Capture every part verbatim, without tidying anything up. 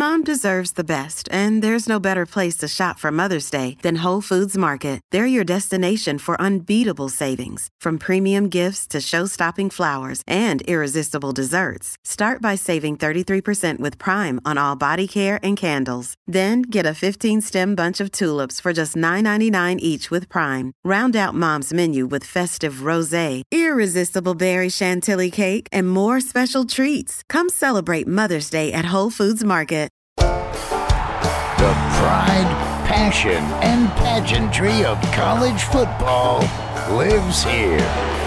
Mom deserves the best, and there's no better place to shop for Mother's Day than Whole Foods Market. They're your destination for unbeatable savings, from premium gifts to show-stopping flowers and irresistible desserts. Start by saving thirty-three percent with Prime on all body care and candles. Then get a fifteen-stem bunch of tulips for just nine ninety-nine each with Prime. Round out Mom's menu with festive rosé, irresistible berry chantilly cake, and more special treats. Come celebrate Mother's Day at Whole Foods Market. The pride, passion, and pageantry of college football lives here.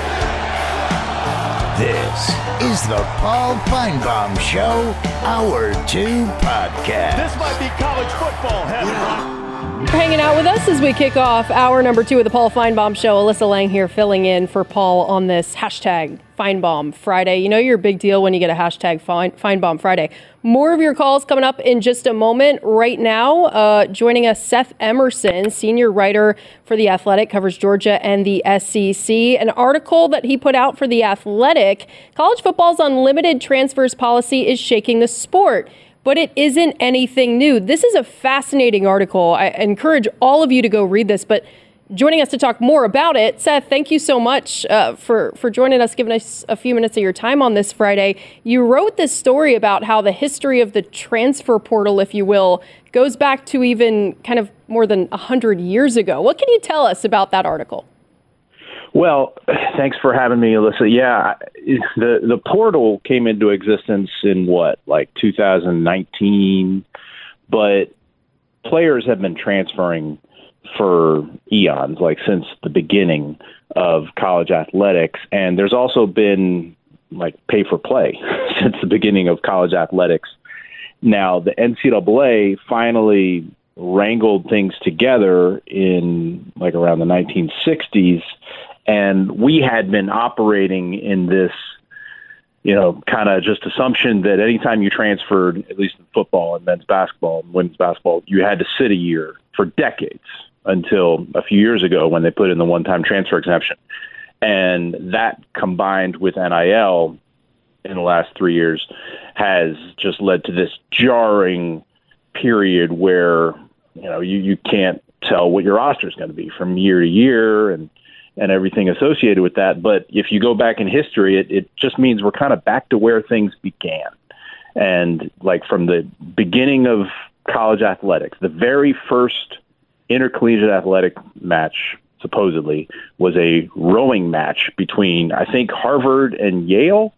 This is the Paul Finebaum Show, Hour two podcast. This might be college football heaven. You're hanging out with us as we kick off hour number two of the Paul Finebaum Show. Alyssa Lang here filling in for Paul on this hashtag Finebaum Friday. You know you're a big deal when you get a hashtag Fine, Finebaum Friday. More of your calls coming up in just a moment. Right now, uh, joining us, Seth Emerson, senior writer for The Athletic, covers Georgia and the S E C. An article that he put out for The Athletic, college football's unlimited transfers policy is shaking the sport. But it isn't anything new. This is a fascinating article. I encourage all of you to go read this. But joining us to talk more about it, Seth, thank you so much uh, for, for joining us, giving us a few minutes of your time on this Friday. You wrote this story about how the history of the transfer portal, if you will, goes back to even kind of more than one hundred years ago. What can you tell us about that article? Well, thanks for having me, Alyssa. Yeah, the the portal came into existence in what, like two thousand nineteen, but players have been transferring for eons, like since the beginning of college athletics. And there's also been like pay for play since the beginning of college athletics. Now, the N C double A finally wrangled things together in like around the nineteen sixties. And we had been operating in this, you know, kind of just assumption that anytime you transferred, at least in football and men's basketball and women's basketball, you had to sit a year for decades until a few years ago when they put in the one-time transfer exemption. And that combined with N I L in the last three years has just led to this jarring period where, you know, you, you can't tell what your roster is going to be from year to year and and everything associated with that. But if you go back in history, it, it just means we're kind of back to where things began. And like from the beginning of college athletics, the very first intercollegiate athletic match, supposedly, was a rowing match between, I think, Harvard and Yale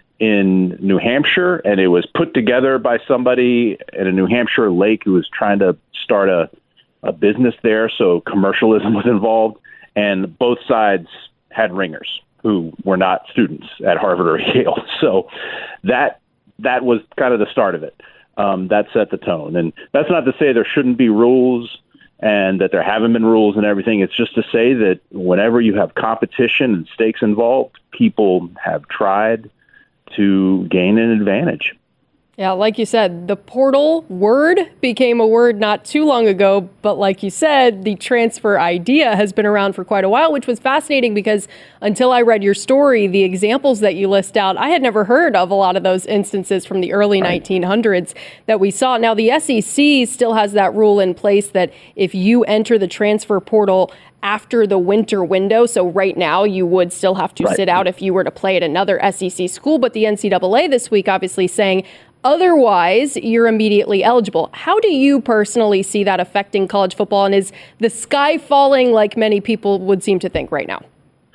in New Hampshire. And it was put together by somebody at a New Hampshire lake who was trying to start a, a business there. So commercialism was involved. And both sides had ringers who were not students at Harvard or Yale. So that that was kind of the start of it. Um, that set the tone. And that's not to say there shouldn't be rules and that there haven't been rules and everything. It's just to say that whenever you have competition and stakes involved, people have tried to gain an advantage. Yeah, like you said, the portal word became a word not too long ago, but like you said, the transfer idea has been around for quite a while, which was fascinating because until I read your story, the examples that you list out, I had never heard of a lot of those instances from the early right. nineteen hundreds that we saw. Now, the S E C still has that rule in place that if you enter the transfer portal after the winter window, so right now you would still have to right. sit out if you were to play at another S E C school, but the N C double A this week obviously saying otherwise, you're immediately eligible. How do you personally see that affecting college football? And is the sky falling like many people would seem to think right now?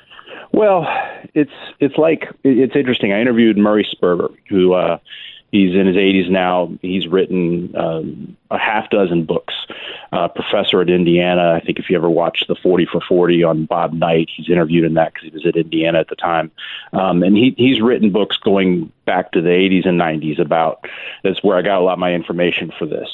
Well, it's it's like, it's interesting. I interviewed Murray Sperber, who uh, he's in his eighties now. He's written um, a half dozen books. Uh, professor at Indiana. I think if you ever watched the forty for forty on Bob Knight, he's interviewed in that because he was at Indiana at the time. Um, and he, he's written books going back to the eighties and nineties about, that's where I got a lot of my information for this,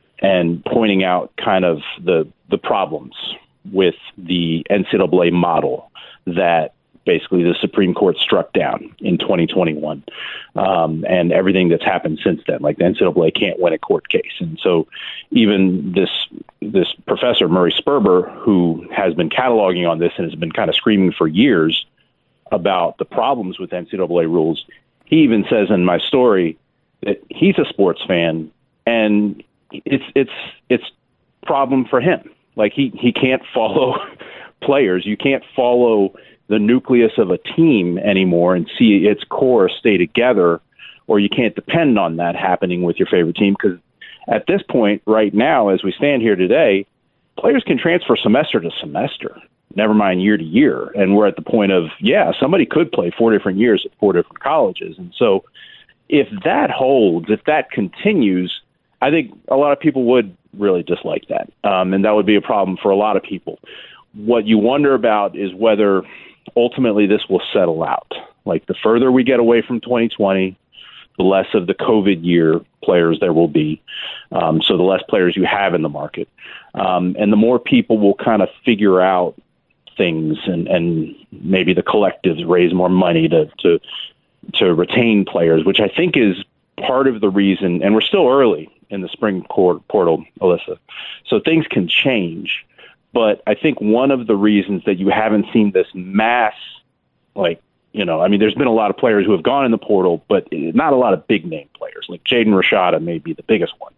and pointing out kind of the the problems with the N C double A model that basically the Supreme Court struck down in twenty twenty-one, um, and everything that's happened since then. Like the N C double A can't win a court case. And so even this this professor, Murray Sperber, who has been cataloging on this and has been kind of screaming for years about the problems with N C double A rules, he even says in my story that he's a sports fan and it's it's it's problem for him. Like he he can't follow players. You can't follow the nucleus of a team anymore and see its core stay together, or you can't depend on that happening with your favorite team, because at this point right now, as we stand here today, players can transfer semester to semester, never mind year to year. And we're at the point of, yeah, somebody could play four different years at four different colleges. And so if that holds, if that continues, I think a lot of people would really dislike that. Um, and that would be a problem for a lot of people. What you wonder about is whether ultimately this will settle out. Like the further we get away from twenty twenty, the less of the COVID year players there will be. Um, so the less players you have in the market. Um, and the more people will kind of figure out things, and, and maybe the collectives raise more money to, to, to retain players, which I think is part of the reason. And we're still early in the spring portal, Alyssa. So things can change. But I think one of the reasons that you haven't seen this mass, like, you know, I mean, there's been a lot of players who have gone in the portal, but not a lot of big name players. Like Jaden Rashada may be the biggest one,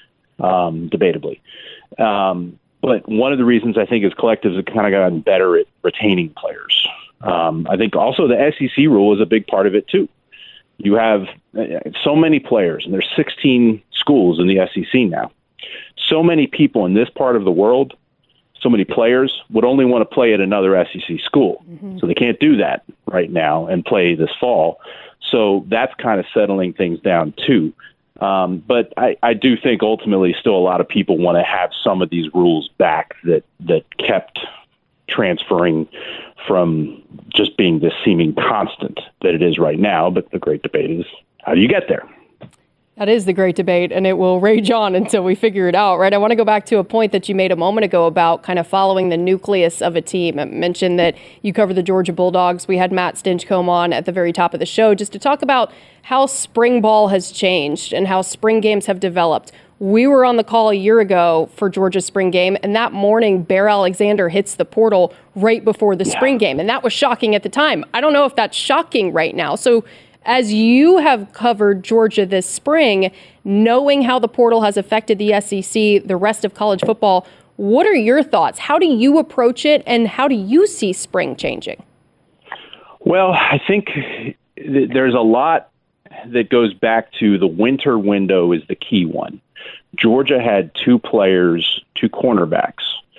um, debatably. Um, but one of the reasons I think is collectives have kind of gotten better at retaining players. Um, I think also the S E C rule is a big part of it too. You have so many players, and there's sixteen schools in the S E C now. So many people in this part of the world, so many players would only want to play at another S E C school. Mm-hmm. So they can't do that right now and play this fall. So that's kind of settling things down too. Um, but I, I do think ultimately still a lot of people want to have some of these rules back that, that kept transferring from just being this seeming constant that it is right now. But the great debate is, how do you get there? That is the great debate, and it will rage on until we figure it out, right? I want to go back to a point that you made a moment ago about kind of following the nucleus of a team. I mentioned that you cover the Georgia Bulldogs. We had Matt Stinchcomb on at the very top of the show just to talk about how spring ball has changed and how spring games have developed. We were on the call a year ago for Georgia's spring game, and that morning, Bear Alexander hits the portal right before the yeah. spring game, and that was shocking at the time. I don't know if that's shocking right now. So as you have covered Georgia this spring, knowing how the portal has affected the S E C, the rest of college football, what are your thoughts? How do you approach it, and how do you see spring changing? Well, I think th- there's a lot that goes back to the winter window is the key one. Georgia had two players, two cornerbacks,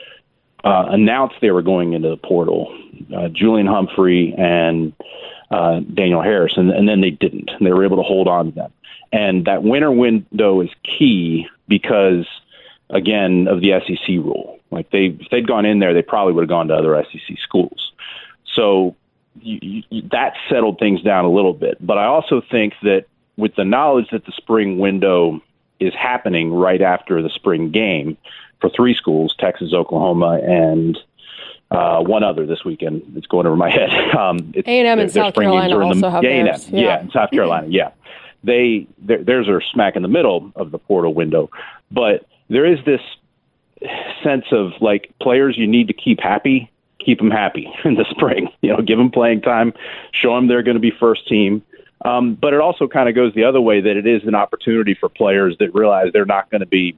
uh, announced they were going into the portal, uh, Julian Humphrey and Uh, Daniel Harris, and, and then they didn't. And they were able to hold on to them. And that winter window is key because, again, of the S E C rule. Like they, if they'd gone in there, they probably would have gone to other S E C schools. So you, you, that settled things down a little bit. But I also think that with the knowledge that the spring window is happening right after the spring game for three schools, Texas, Oklahoma, and Uh, one other this weekend. It's going over my head. Um, it's, A and M and South Carolina also have theirs. Yeah, yeah, in South Carolina, yeah. They, theirs are smack in the middle of the portal window. But there is this sense of, like, players you need to keep happy, keep them happy in the spring. You know, give them playing time, show them they're going to be first team. Um, but it also kind of goes the other way, that it is an opportunity for players that realize they're not going to be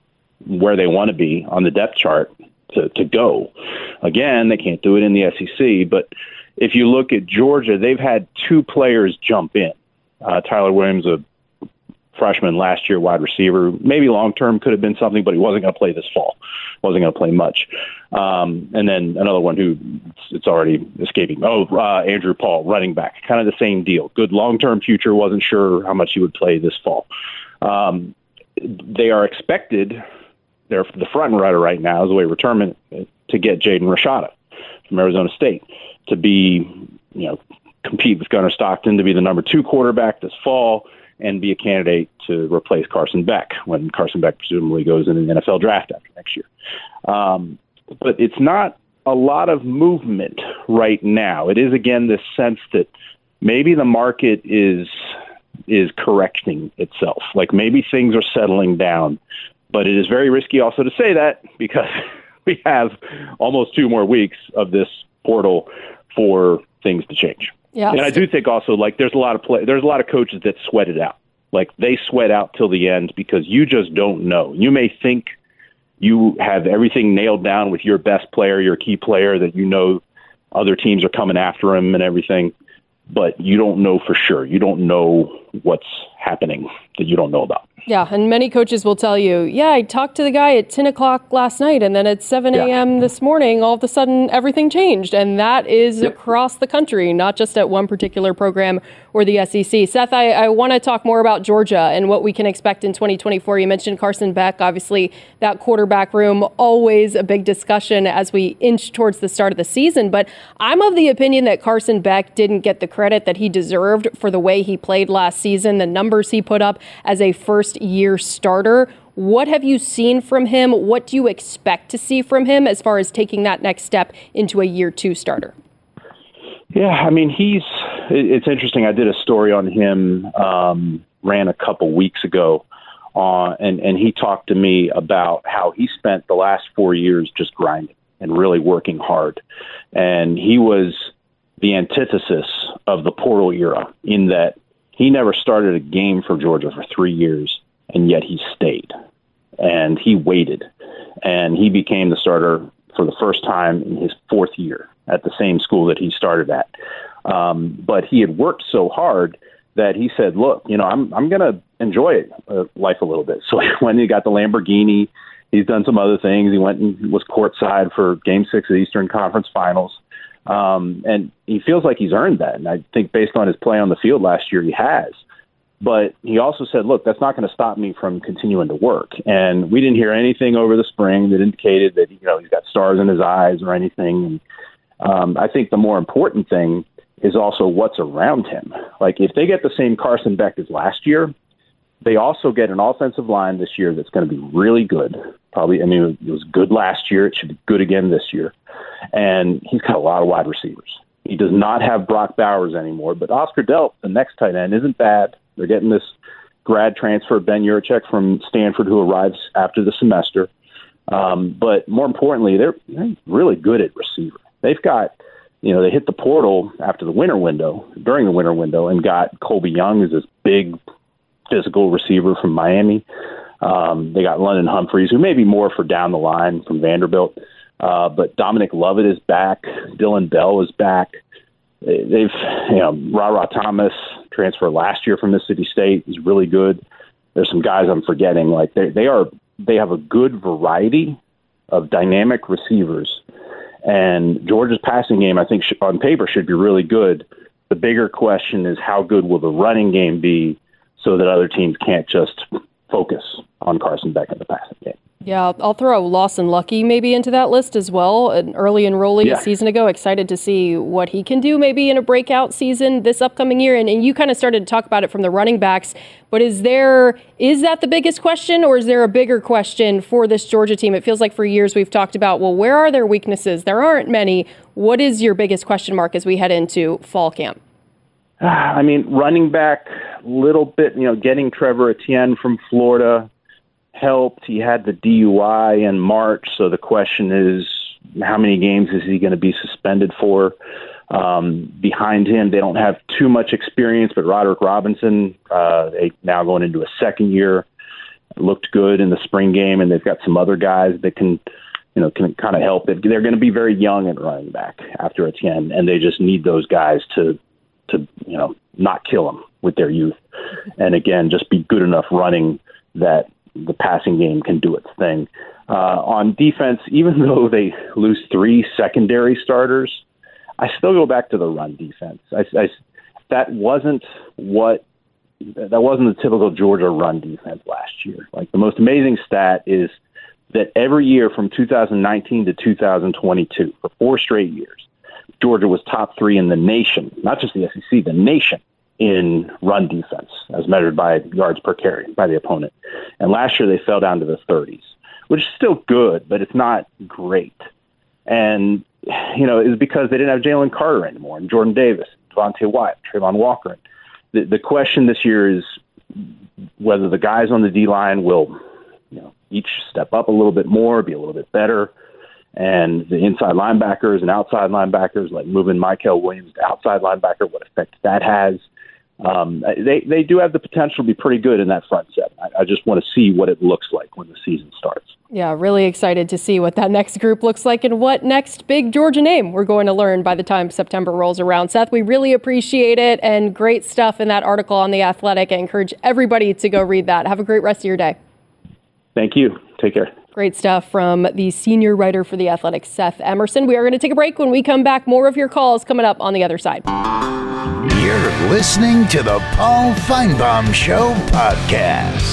where they want to be on the depth chart to, to go. Again, they can't do it in the S E C, but if you look at Georgia, they've had two players jump in. Uh, Tyler Williams, a freshman last year, wide receiver, maybe long-term could have been something, but he wasn't going to play this fall. Wasn't going to play much. Um, and then another one who it's already escaping. Oh, uh, Andrew Paul, running back, kind of the same deal. Good long-term future. Wasn't sure how much he would play this fall. Um, they are expected, they're the front runner right now, is the way we're terming it, to get Jaden Rashada from Arizona State to be, you know, compete with Gunnar Stockton to be the number two quarterback this fall and be a candidate to replace Carson Beck when Carson Beck presumably goes in the N F L draft after next year. Um, but it's not a lot of movement right now. It is, again, this sense that maybe the market is is correcting itself. Like maybe things are settling down, but it is very risky also to say that because we have almost two more weeks of this portal for things to change. Yeah. And I do think also, like, there's a lot of play, there's a lot of coaches that sweat it out. Like, they sweat out till the end because you just don't know. You may think you have everything nailed down with your best player, your key player, that you know other teams are coming after him and everything, but you don't know for sure. You don't know what's happening that you don't know about. Yeah, and many coaches will tell you, yeah, I talked to the guy at ten o'clock last night, and then at seven a.m. Yeah. this morning, all of a sudden, everything changed. And that is yep. across the country, not just at one particular program or the S E C. Seth, I, I want to talk more about Georgia and what we can expect in twenty twenty-four. You mentioned Carson Beck. Obviously, that quarterback room, always a big discussion as we inch towards the start of the season. But I'm of the opinion that Carson Beck didn't get the credit that he deserved for the way he played last season, the numbers he put up as a first-year starter. What have you seen from him? What do you expect to see from him as far as taking that next step into a year two starter? Yeah, I mean, he's, it's interesting. I did a story on him, um, ran a couple weeks ago, uh, and, and he talked to me about how he spent the last four years just grinding and really working hard. And he was the antithesis of the portal era in that he never started a game for Georgia for three years, and yet he stayed. And he waited. And he became the starter for the first time in his fourth year at the same school that he started at. Um, but he had worked so hard that he said, look, you know, I'm I'm going to enjoy uh, life a little bit. So when he got the Lamborghini, he's done some other things. He went and was courtside for Game six of the Eastern Conference Finals. Um, and he feels like he's earned that. And I think based on his play on the field last year, he has. But he also said, look, that's not going to stop me from continuing to work. And we didn't hear anything over the spring that indicated that, you know, he's got stars in his eyes or anything. And um, I think the more important thing is also what's around him. Like, if they get the same Carson Beck as last year, they also get an offensive line this year that's going to be really good. Probably, I mean, it was good last year. It should be good again this year. And he's got a lot of wide receivers. He does not have Brock Bowers anymore, but Oscar Delp, the next tight end, isn't bad. They're getting this grad transfer, Ben Yurchek from Stanford, who arrives after the semester. Um, but more importantly, they're, they're really good at receiver. They've got, you know, they hit the portal after the winter window, during the winter window, and got Colby Young as this big physical receiver from Miami. Um, they got London Humphreys, who may be more for down the line from Vanderbilt. Uh, but Dominic Lovett is back. Dylan Bell is back. They've, you know, Ra-Ra Thomas, transfer last year from Mississippi State, is really good. There's some guys I'm forgetting. Like they, they are, they have a good variety of dynamic receivers. And Georgia's passing game, I think, should, on paper, should be really good. The bigger question is how good will the running game be so that other teams can't just focus on Carson Beck in the passing game. Yeah, I'll throw Lawson Lucky maybe into that list as well. An early enrollee yeah. a season ago. Excited to see what he can do maybe in a breakout season this upcoming year. And, and you kind of started to talk about it from the running backs. But is there is that the biggest question, or is there a bigger question for this Georgia team? It feels like for years we've talked about, well, where are their weaknesses? There aren't many. What is your biggest question mark as we head into fall camp? I mean, running back, little bit, you know, getting Trevor Etienne from Florida helped. He had the D U I in March, so the question is, how many games is he going to be suspended for? Um, behind him, they don't have too much experience, but Roderick Robinson, uh, they now going into a second year, looked good in the spring game, and they've got some other guys that can, you know, can kind of help it. They're going to be very young at running back after Etienne, and they just need those guys to, to you know, not kill them with their youth, and again, just be good enough running that the passing game can do its thing. Uh, on defense, even though they lose three secondary starters, I still go back to the run defense. I, I, that wasn't what that wasn't the typical Georgia run defense last year. Like, the most amazing stat is that every year from two thousand nineteen to two thousand twenty-two, for four straight years, Georgia was top three in the nation, not just the S E C, the nation, in run defense, as measured by yards per carry by the opponent. And last year they fell down to the thirties, which is still good, but it's not great. And, you know, it's because they didn't have Jalen Carter anymore, and Jordan Davis, Devontae Wyatt, Trayvon Walker. The, the question this year is whether the guys on the D-line will, you know, each step up a little bit more, be a little bit better. And the inside linebackers and outside linebackers, like moving Michael Williams to outside linebacker, what effect that has. um, they they do have the potential to be pretty good in that front seven. I, I just want to see what it looks like when the season starts. Yeah, really excited to see what that next group looks like and what next big Georgia name we're going to learn by the time September rolls around. Seth, we really appreciate it, and great stuff in that article on The Athletic. I encourage everybody to go read that. Have a great rest of your day. Thank you. Take care. Great stuff from the senior writer for The Athletic, Seth Emerson. We are going to take a break. When we come back, more of your calls coming up on the other side. You're listening to the Paul Finebaum Show podcast.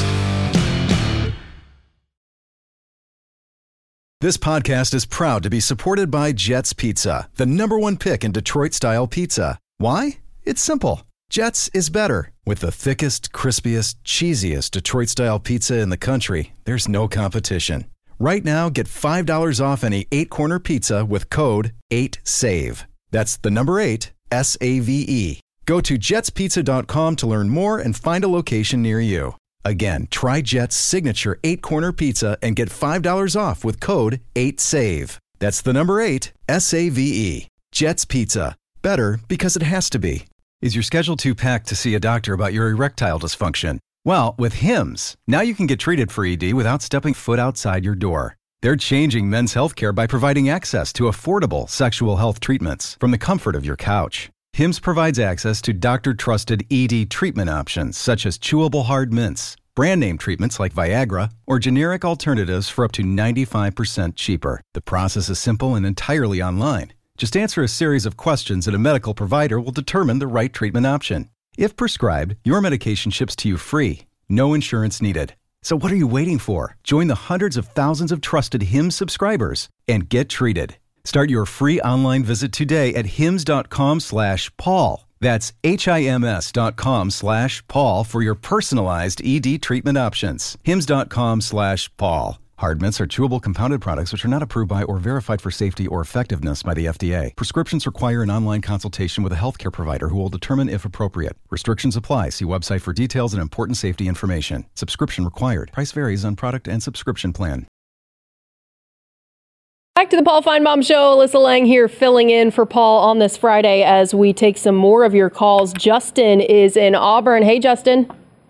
This podcast is proud to be supported by Jets Pizza, the number one pick in Detroit-style pizza. Why? It's simple. Jets is better. With the thickest, crispiest, cheesiest Detroit-style pizza in the country, there's no competition. Right now, get five dollars off any eight-corner pizza with code eight save. That's the number eight, S A V E. Go to jets pizza dot com to learn more and find a location near you. Again, try Jet's signature eight-corner pizza and get five dollars off with code eight save. That's the number eight, S A V E. Jet's Pizza. Better because it has to be. Is your schedule too packed to see a doctor about your erectile dysfunction? Well, with Hims, now you can get treated for E D without stepping foot outside your door. They're changing men's healthcare by providing access to affordable sexual health treatments from the comfort of your couch. Hims provides access to doctor-trusted E D treatment options such as chewable hard mints, brand name treatments like Viagra, or generic alternatives for up to ninety-five percent cheaper. The process is simple and entirely online. Just answer a series of questions and a medical provider will determine the right treatment option. If prescribed, your medication ships to you free. No insurance needed. So what are you waiting for? Join the hundreds of thousands of trusted Hims subscribers and get treated. Start your free online visit today at hims.com slash Paul. That's H-I-M-S dot com slash Paul for your personalized E D treatment options. Hims.com slash Paul. Hard mints are chewable compounded products which are not approved by or verified for safety or effectiveness by the F D A. Prescriptions require an online consultation with a healthcare provider who will determine if appropriate. Restrictions apply. See website for details and important safety information. Subscription required. Price varies on product and subscription plan. Back to the Paul Finebaum Show. Alyssa Lang here filling in for Paul on this Friday as we take some more of your calls. Justin is in Auburn. Hey, Justin.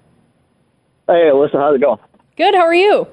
Hey, Alyssa. How's it going? Good. How are you?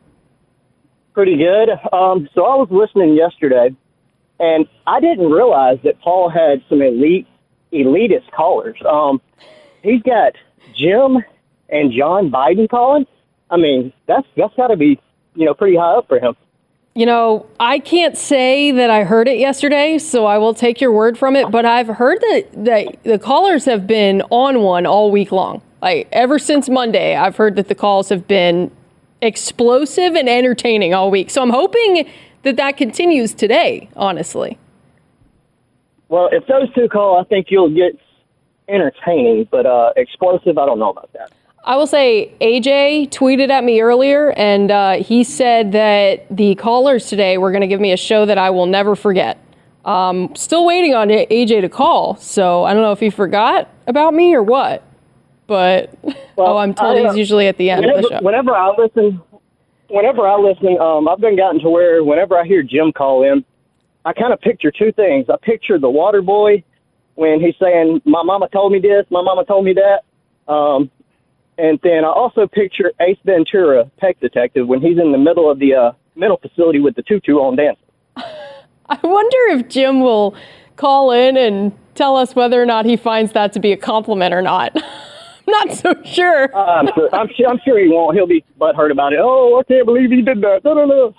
Pretty good. Um, so I was listening yesterday, and I didn't realize that Paul had some elite, elitist callers. Um, he's got Jim and John Biden calling. I mean, that's that's got to be, you know, pretty high up for him. You know, I can't say that I heard it yesterday, so I will take your word from it. But I've heard that, that the callers have been on one all week long. Like, ever since Monday, I've heard that the calls have been explosive and entertaining all week. So I'm hoping that that continues today, honestly. Well, if those two call, I think you'll get entertaining. But uh, explosive, I don't know about that. I will say A J tweeted at me earlier, and uh, he said that the callers today were going to give me a show that I will never forget. Um, still waiting on A J to call, so I don't know if he forgot about me or what. But, well, oh, I'm told I, uh, he's usually at the end whenever, of the show. Whenever I listen, whenever I listen, um, I've been gotten to where whenever I hear Jim call in, I kind of picture two things. I picture the water boy when he's saying, my mama told me this, my mama told me that. Um, And then I also picture Ace Ventura, Pet Detective, when he's in the middle of the uh, mental facility with the tutu on dancing. I wonder if Jim will call in and tell us whether or not he finds that to be a compliment or not. I'm not so sure. uh, I'm, sure I'm, sure, I'm sure he won't. He'll be butthurt about it. Oh, I can't believe he did that. No, no, no.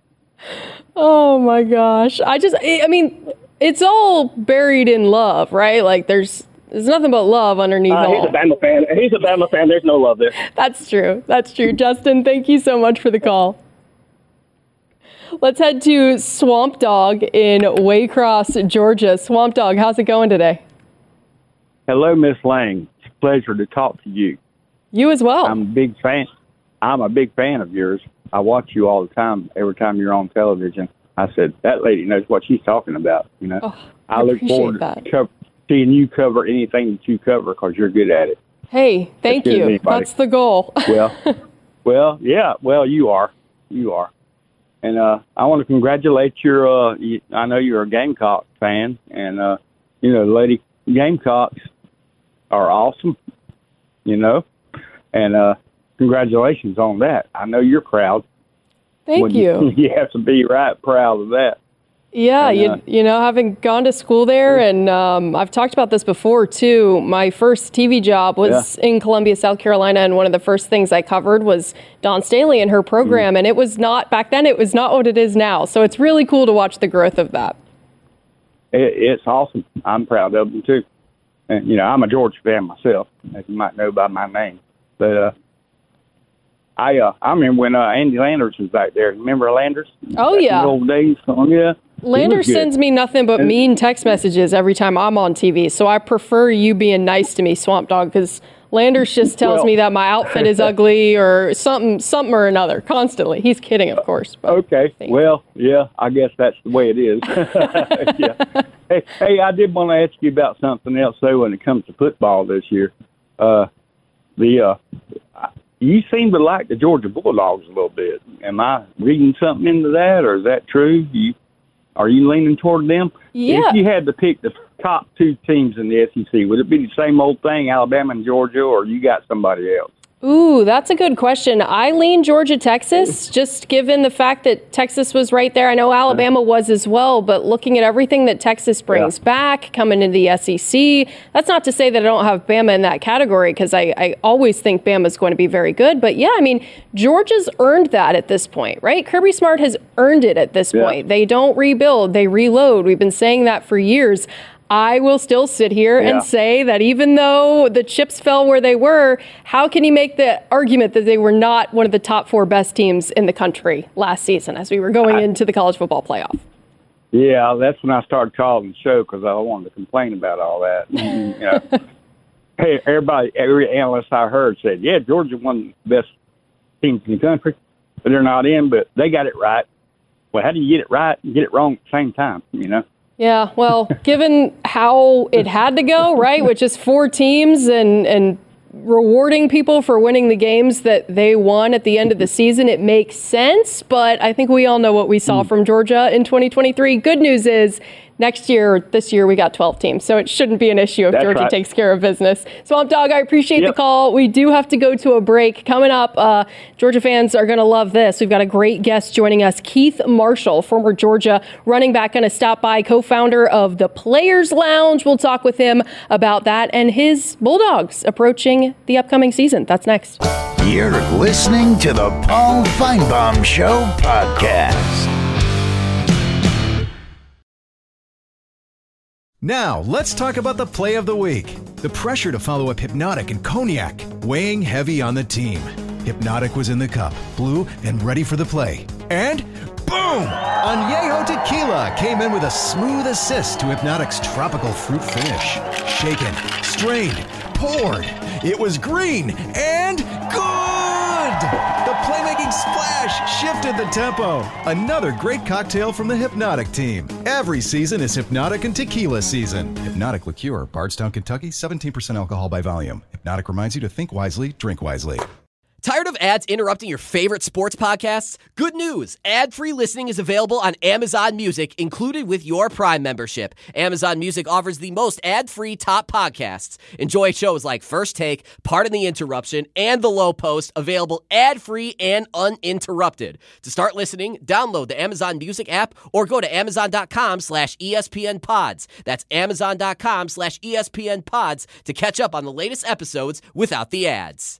Oh, my gosh. I just, I mean, it's all buried in love, right? Like, there's... There's nothing but love underneath uh, all. He's a Bama fan. He's a Bama fan. There's no love there. That's true. That's true. Justin, thank you so much for the call. Let's head to Swamp Dog in Waycross, Georgia. Swamp Dog, how's it going today? Hello, Miss Lang. It's a pleasure to talk to you. You as well. I'm a big fan. I'm a big fan of yours. I watch you all the time. Every time you're on television, I said, that lady knows what she's talking about. You know, oh, I, I look forward that. to cover, seeing you cover anything that you cover because you're good at it. Hey, thank you. That's the goal. well, well, yeah. Well, you are. You are. And uh, I want to congratulate your, uh, you, I know you're a Gamecock fan, and, uh, you know, Lady Gamecocks are awesome, you know, and uh, congratulations on that. I know you're proud. Thank you. You have to be right proud of that. Yeah, and, uh, you, you know, having gone to school there, and um, I've talked about this before, too. My first T V job was yeah. in Columbia, South Carolina, and one of the first things I covered was Dawn Staley and her program, mm. and it was not, back then, it was not what it is now. So it's really cool to watch the growth of that. It, it's awesome. I'm proud of them, too. And, you know, I'm a Georgia fan myself, as you might know by my name. But uh, I uh, I remember when uh, Andy Landers was back there. Remember Landers? Oh, back yeah. In the old days? Oh, yeah. Landers sends me nothing but mean text messages every time I'm on T V, so I prefer you being nice to me, Swamp Dog, because Landers just tells well, me that my outfit is ugly or something something or another constantly. He's kidding, of course. Okay. Well, yeah, I guess that's the way it is. yeah. Hey, hey, I did want to ask you about something else, though, when it comes to football this year. Uh, the uh, you seem to like the Georgia Bulldogs a little bit. Am I reading something into that, or is that true? You Are you leaning toward them? Yeah. If you had to pick the top two teams in the S E C, would it be the same old thing, Alabama and Georgia, or you got somebody else? Ooh, that's a good question. I lean Georgia, Texas, just given the fact that Texas was right there. I know Alabama was as well, but looking at everything that Texas brings yeah. back, coming into the S E C, that's not to say that I don't have Bama in that category, because I, I always think Bama's going to be very good. But yeah, I mean, Georgia's earned that at this point, right? Kirby Smart has earned it at this yeah. point. They don't rebuild, they reload. We've been saying that for years. I will still sit here yeah. and say that even though the chips fell where they were, how can you make the argument that they were not one of the top four best teams in the country last season as we were going I, into the college football playoff? Yeah, that's when I started calling the show, because I wanted to complain about all that. you know, hey, everybody, every analyst I heard said, yeah, Georgia one of the best teams in the country, but they're not in, but they got it right. Well, how do you get it right and get it wrong at the same time, you know? Yeah, well, given how it had to go, right, which is four teams and, and rewarding people for winning the games that they won at the end of the season, it makes sense. But I think we all know what we saw from Georgia in twenty twenty-three. Good news is next year, this year, we got twelve teams, so it shouldn't be an issue if That's Georgia right. takes care of business. Swamp Dog, I appreciate yep. the call. We do have to go to a break. Coming up, uh, Georgia fans are going to love this. We've got a great guest joining us, Keith Marshall, former Georgia running back, going to stop by, co-founder of the Players Lounge. We'll talk with him about that and his Bulldogs approaching the upcoming season. That's next. You're listening to the Paul Finebaum Show podcast. Now, let's talk about the play of the week. The pressure to follow up Hypnotic and Cognac, weighing heavy on the team. Hypnotic was in the cup, blue, and ready for the play. And boom! Añejo Tequila came in with a smooth assist to Hypnotic's tropical fruit finish. Shaken, strained, poured. It was green and good! The playmaking splash shifted the tempo. Another great cocktail from the Hypnotic team. Every season is Hypnotic and Tequila season. Hypnotic Liqueur, Bardstown, Kentucky, seventeen percent alcohol by volume. Hypnotic reminds you to think wisely, drink wisely. Tired of ads interrupting your favorite sports podcasts? Good news! Ad-free listening is available on Amazon Music, included with your Prime membership. Amazon Music offers the most ad-free top podcasts. Enjoy shows like First Take, Pardon the Interruption, and The Low Post, available ad-free and uninterrupted. To start listening, download the Amazon Music app or go to amazon.com slash ESPN pods. That's amazon.com slash ESPN pods to catch up on the latest episodes without the ads.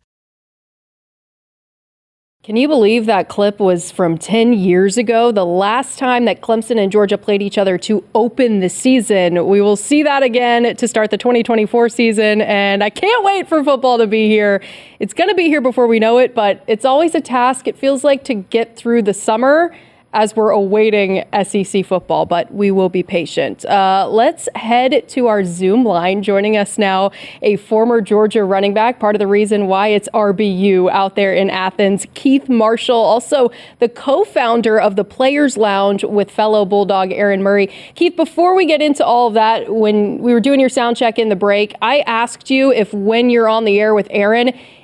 Can you believe that clip was from ten years ago, the last time that Clemson and Georgia played each other to open the season? We will see that again to start the twenty twenty-four season, and I can't wait for football to be here. It's going to be here before we know it, but it's always a task, it feels like, to get through the summer as we're awaiting S E C football, but we will be patient. Uh, let's head to our Zoom line. Joining us now, a former Georgia running back, part of the reason why it's R B U out there in Athens, Keith Marshall, also the co-founder of the Players Lounge with fellow Bulldog Aaron Murray. Keith, before we get into all of that, when we were doing your sound check in the break, I asked you if when you're on the air with Aaron,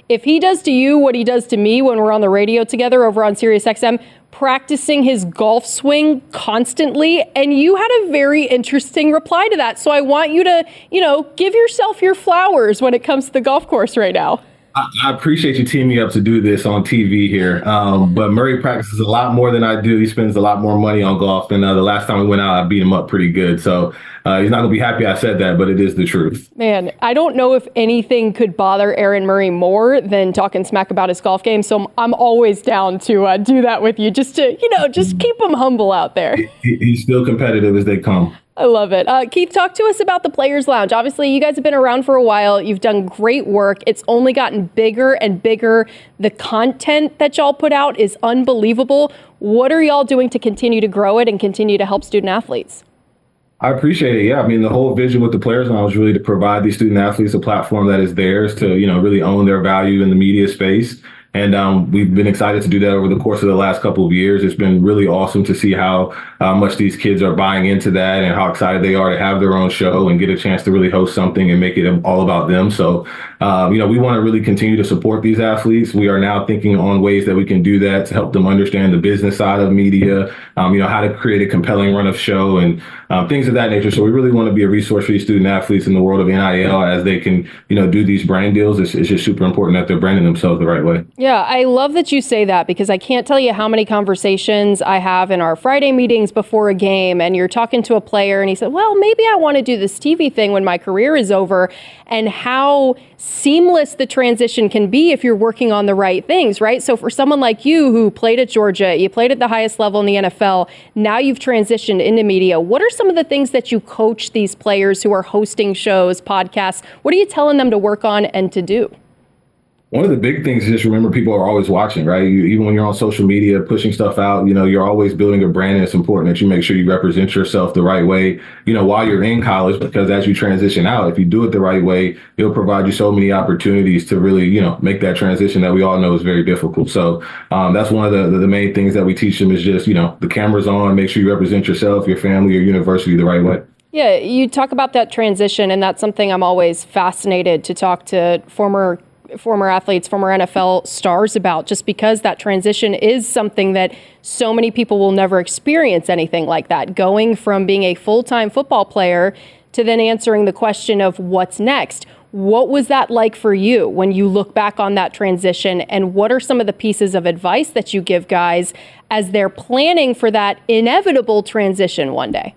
if he does to you what he does to me when we're on the radio together over on Sirius X M, practicing his golf swing constantly, and you had a very interesting reply to that. So I want you to, you know, give yourself your flowers when it comes to the golf course right now. I, I appreciate you teaming me up to do this on T V here. Um, but Murray practices a lot more than I do. He spends a lot more money on golf. And uh, the last time we went out, I beat him up pretty good. So uh, he's not going to be happy I said that, but it is the truth. Man, I don't know if anything could bother Aaron Murray more than talking smack about his golf game. So I'm, I'm always down to uh, do that with you, just to, you know, just keep him humble out there. He, he's still competitive as they come. I love it. Uh, Keith, talk to us about the Players Lounge. Obviously, you guys have been around for a while. You've done great work. It's only gotten bigger and bigger. The content that y'all put out is unbelievable. What are y'all doing to continue to grow it and continue to help student athletes? I appreciate it. Yeah, I mean, the whole vision with the Players Lounge was really to provide these student athletes a platform that is theirs to, you know, really own their value in the media space. And um, we've been excited to do that over the course of the last couple of years. It's been really awesome to see how uh, much these kids are buying into that and how excited they are to have their own show and get a chance to really host something and make it all about them. So, um, you know, we want to really continue to support these athletes. We are now thinking on ways that we can do that to help them understand the business side of media, um, you know, how to create a compelling run of show and um, things of that nature. So we really want to be a resource for these student athletes in the world of N I L as they can, you know, do these brand deals. It's, it's just super important that they're branding themselves the right way. Yeah, I love that you say that because I can't tell you how many conversations I have in our Friday meetings before a game, and you're talking to a player and he said, well, maybe I want to do this T V thing when my career is over, and how seamless the transition can be if you're working on the right things, right? So for someone like you who played at Georgia, you played at the highest level in the N F L, now you've transitioned into media. What are some of the things that you coach these players who are hosting shows, podcasts? What are you telling them to work on and to do? One of the big things is just remember people are always watching, right? You, even when you're on social media pushing stuff out, you know, you're always building a brand, and it's important that you make sure you represent yourself the right way, you know, while you're in college, because as you transition out, if you do it the right way, it'll provide you so many opportunities to really, you know, make that transition that we all know is very difficult. So um, that's one of the, the main things that we teach them is just, you know, the camera's on, make sure you represent yourself, your family, your university the right way. Yeah, you talk about that transition, and that's something I'm always fascinated to talk to former former athletes, former N F L stars about, just because that transition is something that so many people will never experience anything like that. Going from being a full-time football player to then answering the question of what's next. What was that like for you when you look back on that transition, and what are some of the pieces of advice that you give guys as they're planning for that inevitable transition one day?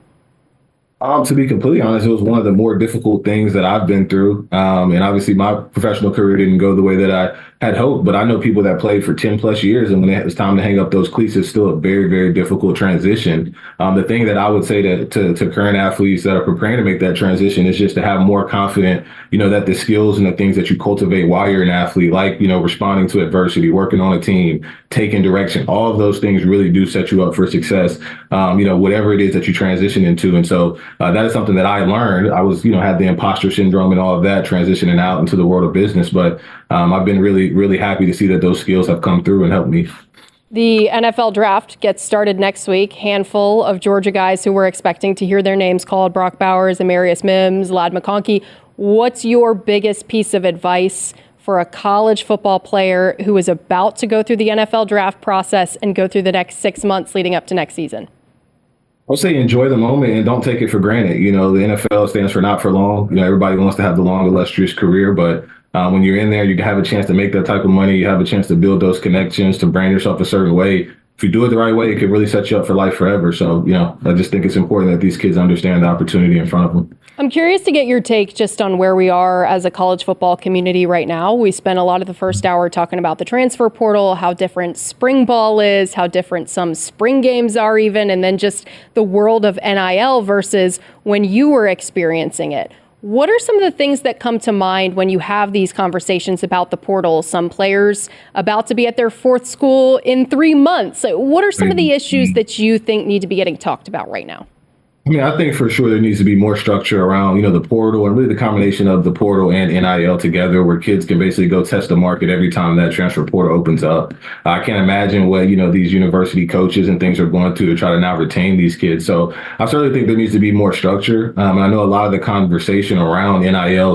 Um, to be completely honest, it was one of the more difficult things that I've been through. Um, and obviously my professional career didn't go the way that I had hoped, but I know people that played for ten plus years, and when it was time to hang up those cleats, it's still a very, very difficult transition. Um, the thing that I would say to, to, to current athletes that are preparing to make that transition is just to have more confidence, you know, that the skills and the things that you cultivate while you're an athlete, like, you know, responding to adversity, working on a team, taking direction, all of those things really do set you up for success, um, you know, whatever it is that you transition into. And so uh, that is something that I learned. I was, you know, had the imposter syndrome and all of that transitioning out into the world of business. But um, I've been really, really happy to see that those skills have come through and helped me. The N F L draft gets started next week. Handful of Georgia guys who we're expecting to hear their names called: Brock Bowers, Amarius Mims, Ladd McConkey. What's your biggest piece of advice for a college football player who is about to go through the N F L draft process and go through the next six months leading up to next season? I'll say enjoy the moment and don't take it for granted. You know, the N F L stands for not for long. You know, everybody wants to have the long, illustrious career, but uh, when you're in there, you have a chance to make that type of money. You have a chance to build those connections, to brand yourself a certain way. If you do it the right way, it can really set you up for life forever. So, you know, I just think it's important that these kids understand the opportunity in front of them. I'm curious to get your take just on where we are as a college football community right now. We spent a lot of the first hour talking about the transfer portal, how different spring ball is, how different some spring games are even, and then just the world of N I L versus when you were experiencing it. What are some of the things that come to mind when you have these conversations about the portal? Some players about to be at their fourth school in three months. What are some of the issues that you think need to be getting talked about right now? I mean, I think for sure there needs to be more structure around, you know, the portal and really the combination of the portal and N I L together, where kids can basically go test the market every time that transfer portal opens up. I can't imagine what, you know, these university coaches and things are going through to try to now retain these kids. So I certainly think there needs to be more structure. Um, I know a lot of the conversation around N I L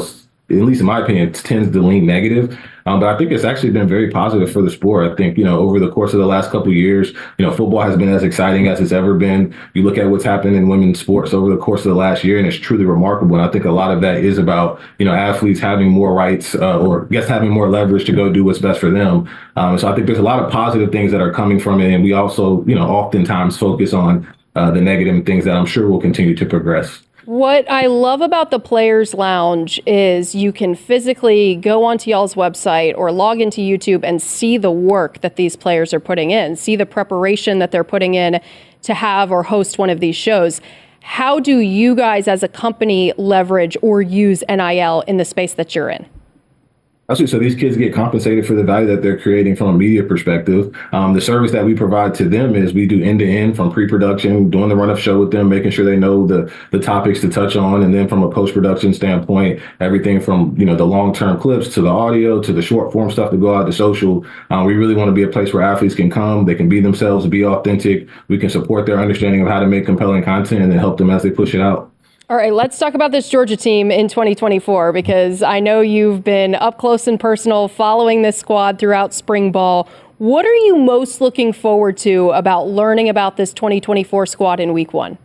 at least in my opinion, tends to lean negative. Um, but I think it's actually been very positive for the sport. I think, you know, over the course of the last couple of years, you know, football has been as exciting as it's ever been. You look at what's happened in women's sports over the course of the last year, and it's truly remarkable. And I think a lot of that is about, you know, athletes having more rights uh, or I guess having more leverage to go do what's best for them. Um, so I think there's a lot of positive things that are coming from it. And we also, you know, oftentimes focus on uh, the negative things that I'm sure will continue to progress. What I love about the Players Lounge is you can physically go onto y'all's website or log into YouTube and see the work that these players are putting in, see the preparation that they're putting in to have or host one of these shows. How do you guys as a company leverage or use N I L in the space that you're in? Absolutely. So these kids get compensated for the value that they're creating from a media perspective. Um, the service that we provide to them is we do end-to-end from pre-production, doing the run-up show with them, making sure they know the the topics to touch on. And then from a post-production standpoint, everything from, you know, the long-term clips to the audio to the short-form stuff to go out to social. Um, we really want to be a place where athletes can come, they can be themselves, be authentic. We can support their understanding of how to make compelling content and then help them as they push it out. All right, let's talk about this Georgia team in twenty twenty-four, because I know you've been up close and personal following this squad throughout spring ball. What are you most looking forward to about learning about this twenty twenty-four squad in week one?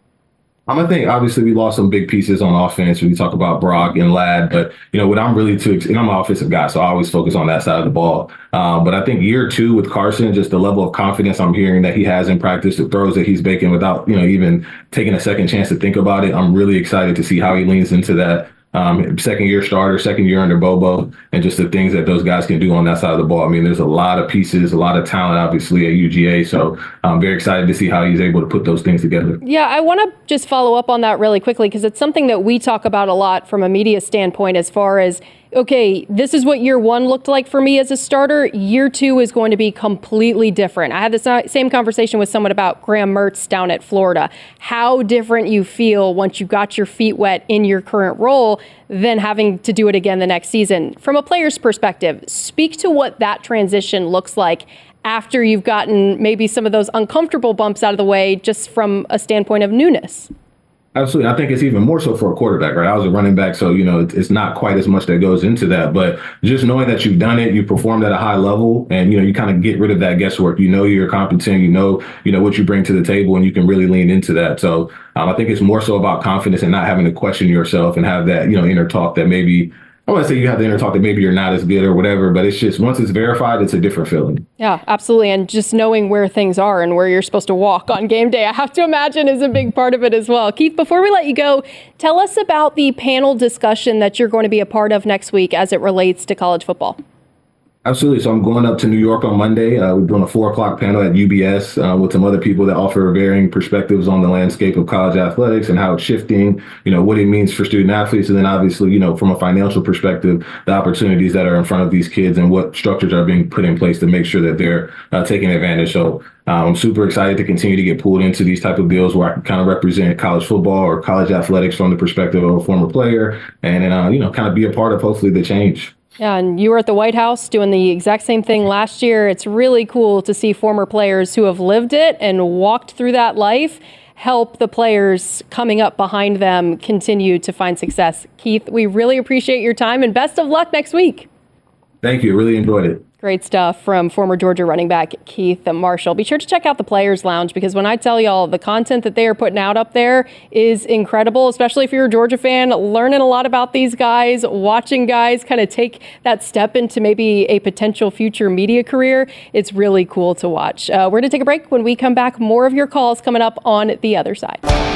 Um, I think obviously we lost some big pieces on offense when we talk about Brock and Ladd, but you know what I'm really too, and I'm an offensive guy, so I always focus on that side of the ball. Um, but I think year two with Carson, just the level of confidence I'm hearing that he has in practice, the throws that he's making without, you know, even taking a second chance to think about it. I'm really excited to see how he leans into that. Um, second year starter, second year under Bobo, and just the things that those guys can do on that side of the ball. I mean, there's a lot of pieces, a lot of talent, obviously, at U G A. So I'm very excited to see how he's able to put those things together. Yeah, I want to just follow up on that really quickly, because it's something that we talk about a lot from a media standpoint as far as, okay, this is what year one looked like for me as a starter. Year two is going to be completely different. I had the same conversation with someone about Graham Mertz down at Florida. How different you feel once you got your feet wet in your current role than having to do it again the next season. From a player's perspective, speak to what that transition looks like after you've gotten maybe some of those uncomfortable bumps out of the way, just from a standpoint of newness. Absolutely. I think it's even more so for a quarterback, right? I was a running back, so, you know, it's not quite as much that goes into that. But just knowing that you've done it, you performed at a high level, and, you know, you kind of get rid of that guesswork. You know you're competent, you know, you know what you bring to the table, and you can really lean into that. So um, I think it's more so about confidence and not having to question yourself and have that, you know, inner talk that maybe, I want to say you have the inner talk that maybe you're not as good or whatever, but it's just once it's verified, it's a different feeling. Yeah, absolutely. And just knowing where things are and where you're supposed to walk on game day, I have to imagine is a big part of it as well. Keith, before we let you go, tell us about the panel discussion that you're going to be a part of next week as it relates to college football. Absolutely. So I'm going up to New York on Monday. Uh, we're doing a four o'clock panel at U B S uh, with some other people that offer varying perspectives on the landscape of college athletics and how it's shifting, you know, what it means for student athletes. And then obviously, you know, from a financial perspective, the opportunities that are in front of these kids and what structures are being put in place to make sure that they're uh, taking advantage. So uh, I'm super excited to continue to get pulled into these type of deals where I can kind of represent college football or college athletics from the perspective of a former player and, then, uh, you know, kind of be a part of hopefully the change. Yeah, and you were at the White House doing the exact same thing last year. It's really cool to see former players who have lived it and walked through that life help the players coming up behind them continue to find success. Keith, we really appreciate your time and best of luck next week. Thank you. Really enjoyed it. Great stuff from former Georgia running back Keith Marshall. Be sure to check out the Players Lounge, because when I tell y'all the content that they are putting out up there is incredible, especially if you're a Georgia fan, learning a lot about these guys, watching guys kind of take that step into maybe a potential future media career. It's really cool to watch. Uh, we're going to take a break. When we come back, more of your calls coming up on the other side.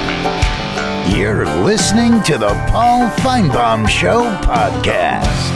You're listening to the Paul Finebaum Show podcast.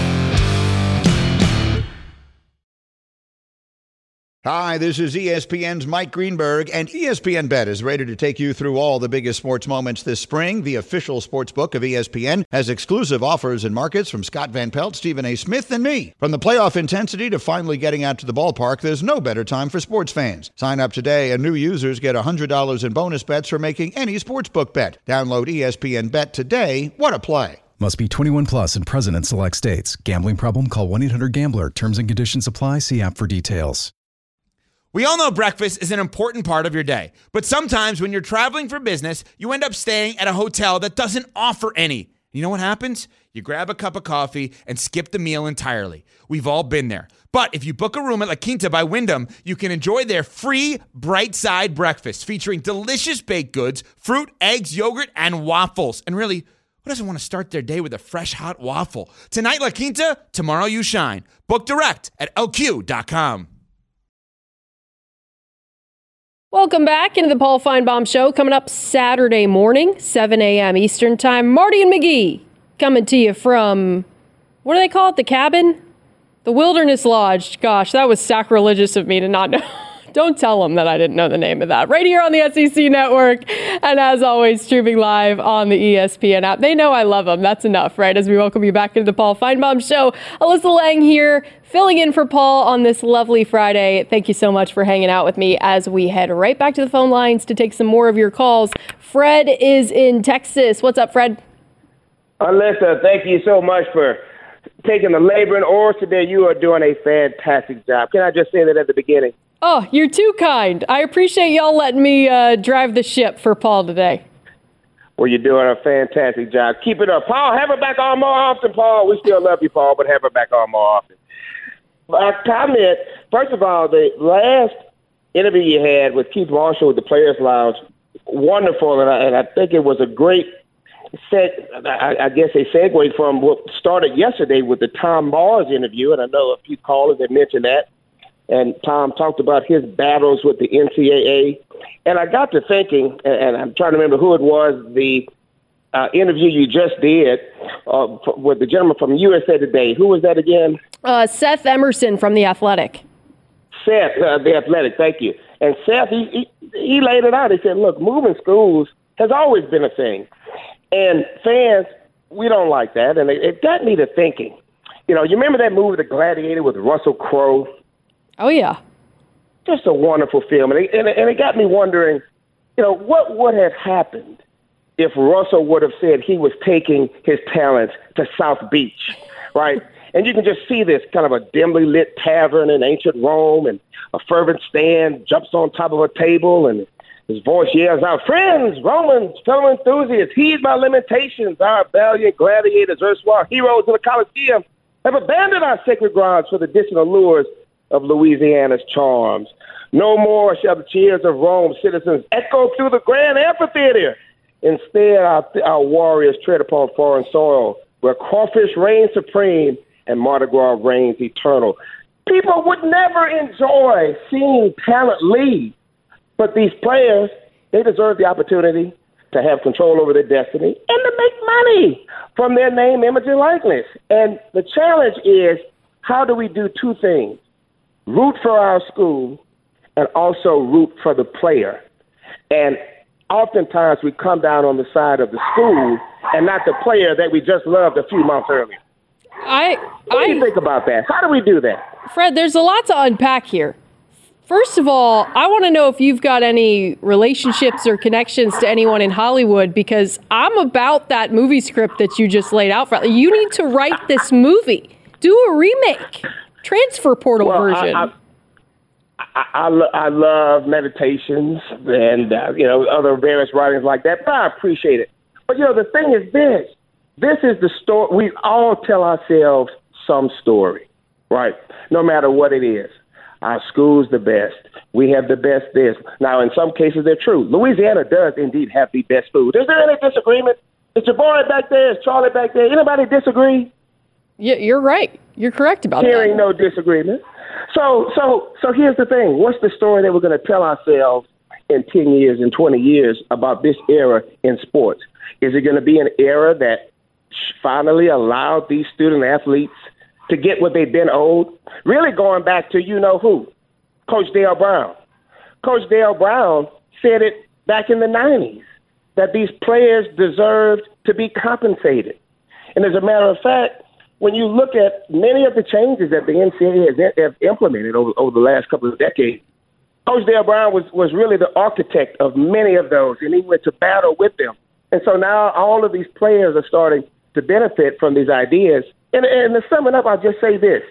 Hi, this is E S P N's Mike Greenberg, and E S P N Bet is ready to take you through all the biggest sports moments this spring. The official sports book of E S P N has exclusive offers and markets from Scott Van Pelt, Stephen A. Smith, and me. From the playoff intensity to finally getting out to the ballpark, there's no better time for sports fans. Sign up today, and new users get one hundred dollars in bonus bets for making any sportsbook bet. Download E S P N Bet today. What a play. Must be twenty-one plus and present in select states. Gambling problem? Call one eight hundred gambler. Terms and conditions apply. See app for details. We all know breakfast is an important part of your day, but sometimes when you're traveling for business, you end up staying at a hotel that doesn't offer any. You know what happens? You grab a cup of coffee and skip the meal entirely. We've all been there. But if you book a room at La Quinta by Wyndham, you can enjoy their free Bright Side breakfast featuring delicious baked goods, fruit, eggs, yogurt, and waffles. And really, who doesn't want to start their day with a fresh, hot waffle? Tonight, La Quinta, tomorrow you shine. Book direct at L Q dot com. Welcome back into the Paul Feinbaum Show. Coming up Saturday morning, seven a.m. Eastern Time. Marty and McGee coming to you from, what do they call it, the cabin? The Wilderness Lodge. Gosh, that was sacrilegious of me to not know. Don't tell them that I didn't know the name of that. Right here on the S E C Network. And as always, streaming live on the E S P N app. They know I love them. That's enough, right? As we welcome you back into the Paul Feinbaum Show. Alyssa Lang here, filling in for Paul on this lovely Friday. Thank you so much for hanging out with me as we head right back to the phone lines to take some more of your calls. Fred is in Texas. What's up, Fred? Alyssa, thank you so much for taking the labor and oars today. You are doing a fantastic job. Can I just say that at the beginning? Oh, you're too kind. I appreciate y'all letting me uh, drive the ship for Paul today. Well, you're doing a fantastic job. Keep it up. Paul, have her back on more often, Paul. We still love you, Paul, but have her back on more often. My comment, first of all, the last interview you had with Keith Marshall with the Players Lounge, wonderful, and I, and I think it was a great set, I, I guess a segue from what started yesterday with the Tom Mars interview, and I know a few callers had mentioned that. And Tom talked about his battles with the N C double A. And I got to thinking, and I'm trying to remember who it was, the uh, interview you just did uh, with the gentleman from U S A Today. Who was that again? Uh, Seth Emerson from The Athletic. Seth, uh, The Athletic, thank you. And Seth, he, he, he laid it out. He said, look, moving schools has always been a thing. And fans, we don't like that. And it, it got me to thinking. You know, you remember that movie, The Gladiator, with Russell Crowe? Oh, yeah. Just a wonderful film. And it, and, it, and it got me wondering, you know, what would have happened if Russell would have said he was taking his talents to South Beach, right? And you can just see this kind of a dimly lit tavern in ancient Rome, and a fervent stand jumps on top of a table, and his voice yells out, friends, Romans, fellow enthusiasts, heed my limitations. Our valiant gladiators, erstwhile heroes of the Colosseum, have abandoned our sacred grounds for the distant allures of Louisiana's charms. No more shall the cheers of Rome's citizens echo through the grand amphitheater. Instead, our, our warriors tread upon foreign soil, where crawfish reign supreme and Mardi Gras reigns eternal. People would never enjoy seeing talent lead, but these players, they deserve the opportunity to have control over their destiny and to make money from their name, image, and likeness. And the challenge is, how do we do two things? Root for our school and also root for the player. And oftentimes we come down on the side of the school and not the player that we just loved a few months earlier. I, what do I, you think about that? How do we do that? Fred, there's a lot to unpack here. First of all, I want to know if you've got any relationships or connections to anyone in Hollywood, because I'm about that movie script that you just laid out. For you need to write this movie. Do a remake. Transfer portal well, version. I, I, I, I, lo- I love Meditations and uh, you know, other various writings like that, but I appreciate it. But you know, the thing is this: this is the story. We all tell ourselves some story, right? No matter what it is. Our school's the best. We have the best this. Now, in some cases, they're true. Louisiana does indeed have the best food. Is there any disagreement? Is Jabari back there? Is Charlie back there? Anybody disagree? Yeah, you're right. You're correct about Hearing that. no disagreement. So, so, so here's the thing. What's the story that we're going to tell ourselves in ten years, in twenty years about this era in sports? Is it going to be an era that finally allowed these student athletes to get what they've been owed? Really going back to you know who? Coach Dale Brown. Coach Dale Brown said it back in the nineties, that these players deserved to be compensated. And as a matter of fact, when you look at many of the changes that the N C double A has have implemented over, over the last couple of decades, Coach Dale Brown was, was really the architect of many of those, and he went to battle with them. And so now all of these players are starting to benefit from these ideas. And, and to sum it up, I'll just say this.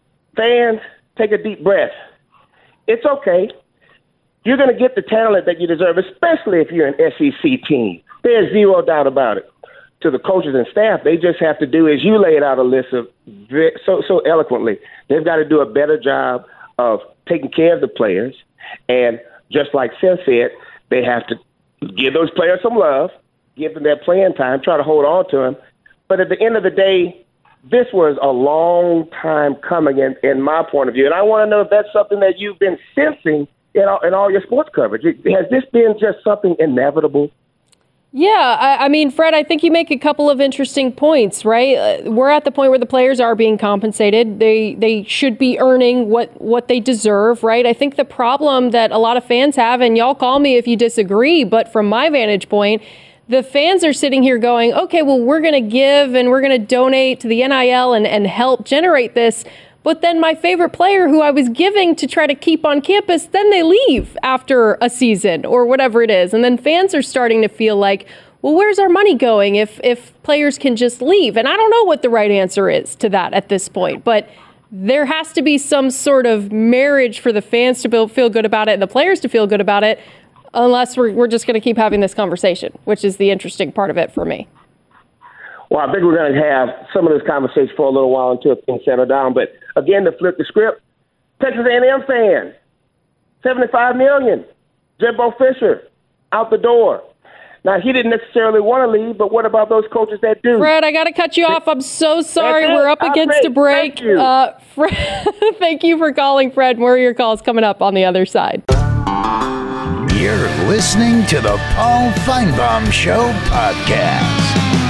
Fans, take a deep breath. It's okay. You're going to get the talent that you deserve, especially if you're an S E C team. There's zero doubt about it. to the coaches and staff. They just have to do, as you laid out, Alyssa, so so eloquently. They've got to do a better job of taking care of the players. And just like Seth said, they have to give those players some love, give them their playing time, try to hold on to them. But at the end of the day, this was a long time coming in, in my point of view. And I want to know if that's something that you've been sensing in all, in all your sports coverage. Has this been just something inevitable? Yeah, I, I mean, Fred, I think you make a couple of interesting points, right? Uh, we're at the point where the players are being compensated. They they should be earning what, what they deserve, right? I think the problem that a lot of fans have, and y'all call me if you disagree, but from my vantage point, the fans are sitting here going, okay, well, we're going to give and we're going to donate to the N I L and, and help generate this. But then my favorite player who I was giving to try to keep on campus, then they leave after a season or whatever it is. And then fans are starting to feel like, well, where's our money going if if players can just leave? And I don't know what the right answer is to that at this point. But there has to be some sort of marriage for the fans to feel good about it and the players to feel good about it, unless we're, we're just going to keep having this conversation, which is the interesting part of it for me. Well, I think we're going to have some of this conversation for a little while until things settle down. But again, to flip the script, Texas A and M fan, seventy-five million dollars, Jimbo Fisher, out the door. Now, he didn't necessarily want to leave, but what about those coaches that do? Fred, I got to cut you off. I'm so sorry. We're up against a break. Thank you. Uh, Fred, thank you for calling, Fred. More of your calls coming up on the other side. You're listening to the Paul Feinbaum Show podcast.